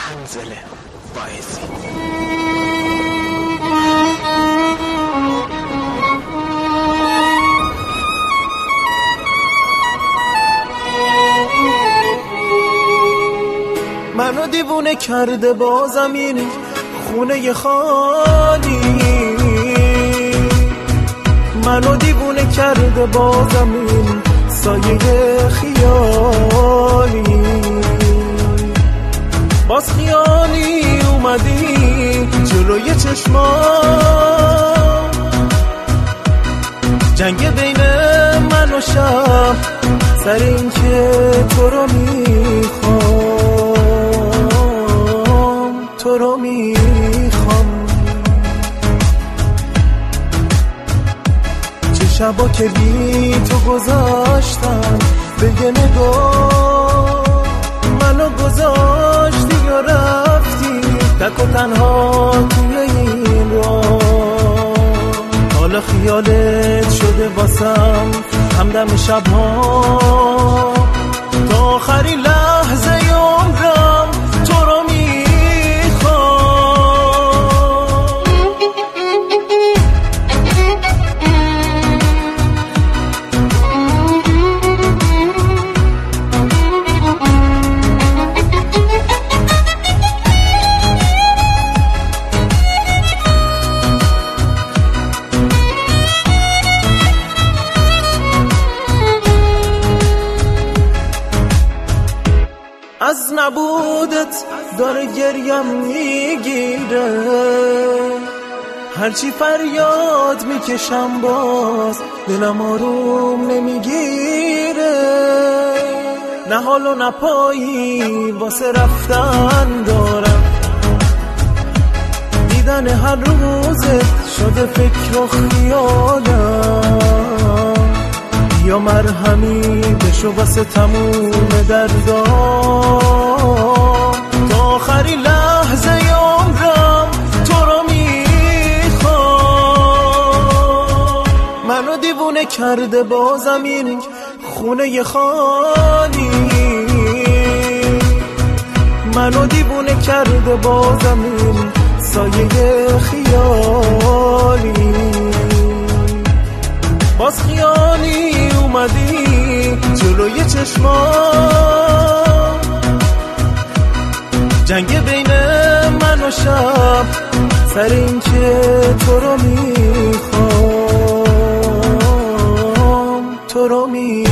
حنظله باعثی. منو دیوونه کرده با زمین خونه خالی، منو دیوونه کرده با زمین سایه خیالی. باز خیالی اومدی جلوی چشمام، جنگ بین من و شب سر این که تو رو میخوام، تو رو میخوام. چه شبا که بی تو گذاشتم به یه نگاه، منو گذاشتی و رفتی تک و تنها توی این راه. حالا خیالت شده واسم همدم شبها، تا آخرین لحظه عمرم تو رو از نبودت داره گریم میگیره، هرچی فریاد میکشم باز دلم آروم نمیگیره. نه حال و نه پایی واسه رفتن دارم، دیدن هر روزت شده فکر و خیالم. یا مرهمی بشو واسه تموم دردا، تا آخرین لحظه عمرم تو رو میخوام. منو دیوونه کرده با زمین خونه خالی، منو دیوونه کرده با زمین سایه خیالی. باز خیالی اومدی جلوی چشمام، جنگ بین من و شب سر این که تو رو میخوام، تو رو میخوام.